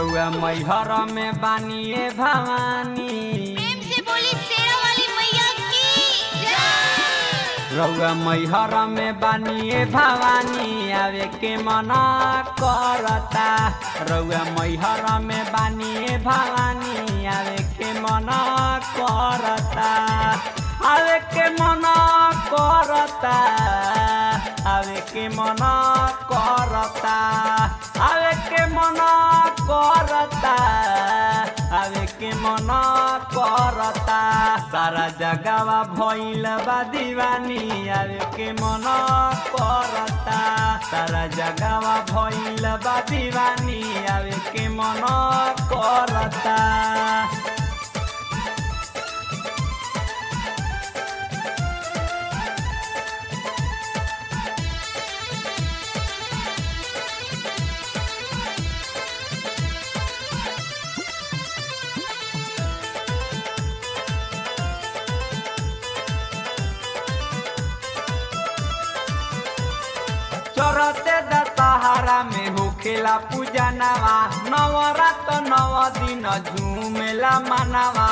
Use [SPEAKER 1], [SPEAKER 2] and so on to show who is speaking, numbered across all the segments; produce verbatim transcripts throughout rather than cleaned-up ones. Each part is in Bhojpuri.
[SPEAKER 1] रउआ मैहर में बानिए भवानी।
[SPEAKER 2] प्रेम से बोली शेरा वाली मैया की जय।
[SPEAKER 1] रउआ मैहर में बानिए भवानी आवे के मना करता। रउआ मैहर में बानिए भवानी आवे के मना करता। आवे के मना करता। आवे के मना करता। आवे के मना करता। आवे के मना करता। सारा जगवा भइल बा दीवानी आवे के मना करता। सारा जगवा भइल बा दीवानी आवे के मना करता। चरते दशहरा में होखेला पूजा नवा। नवरात नव दिन झूमेला मनवा।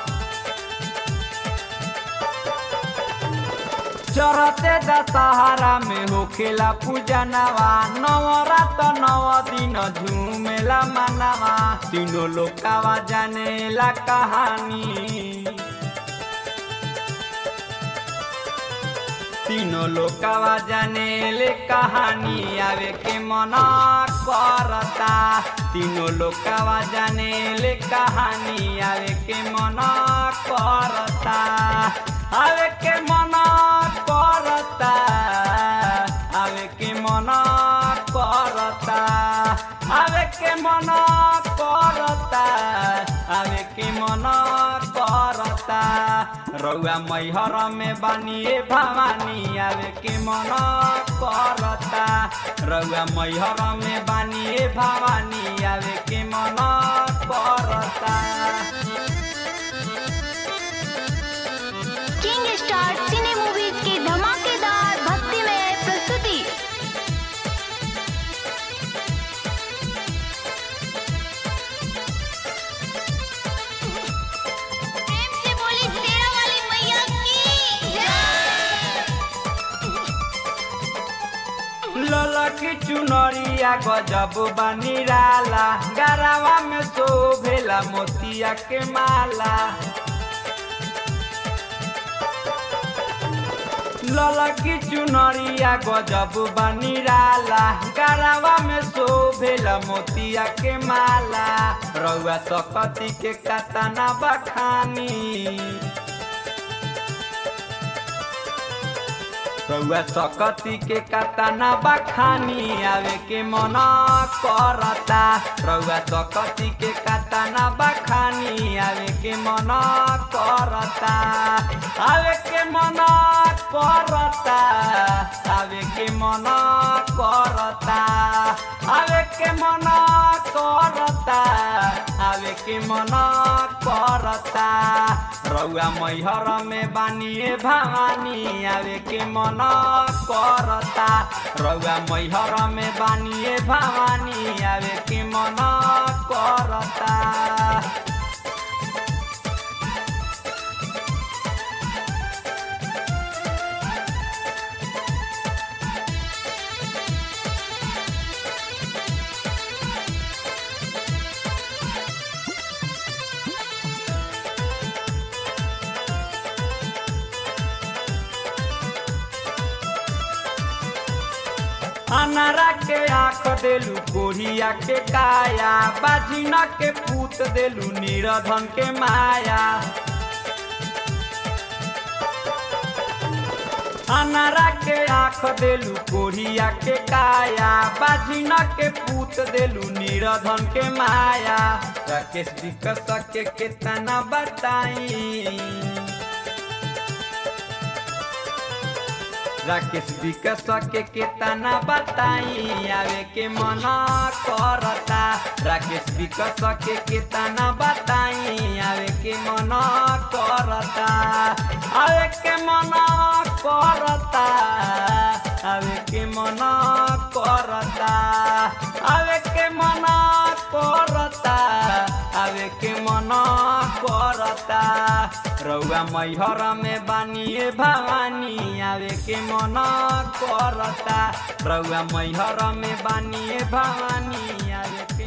[SPEAKER 1] चरते दशहरा में होखेला पूजा नवा। नवरात नव दिन झूमेला मनवा। तीनों लोकावा जानेला कहानी। तीनों लोकावा जानेले कहानी आवे के मना करता। तीनों लोकावा जानेले कहानी आवे के मना करता। आवे के मना करता। आवे के मना करता। आवे के मना करता। आवे के मना करता। रउआ मैहर में बानिए भवानी आवे के मना करता। रउआ मैहर में बानिए भवानी आवे के मना करता।
[SPEAKER 2] किंग स्टार सिने मूवीज की धमाकेदार भक्तिमय प्रस्तुति। प्रेम से बोली शेरा वाली मैया की जय।
[SPEAKER 1] ललकी चुनरिया गजब बनिराला। गरावा में शोभेला मोतिया के माला। ललकी चुनरिया गजब बनिराला। गरावा में शोभेला मोतिया के माला। रउआ सकती के कतना बखानी। रउआ सकती के कतना बखानी आवे के मना करता। रउआ सकती के कतना बखानी आवे के मना करता। आवे के मना करता। आवे के मना करता। आवे के मना करता। आवे के मना करता। रउआ मैहर में बानिए भवानी आवे के मना करता। रउआ मैहर में बानिए भवानी आवे के मना करता। अनारा के आँख देलू कोढ़िया के काया। बाजिना के पूत देलू निरधन के माया। अनारा के आँख देलू कोढ़िया के काया। बाजिना के पूत देलू निरधन के माया। राकेश विकस के केतना बताई। राकेश विकस के केतना बताई आवे के मना करता। राकेश विकस के केतना बताई आवे के मना करता। आवे के मना करता। आवे के मना करता। आवे के मना करता। कहता रउआ मैहर में बानिए भवानी आवे के मन करता रउआ मैहर में बानिए भवानी आवे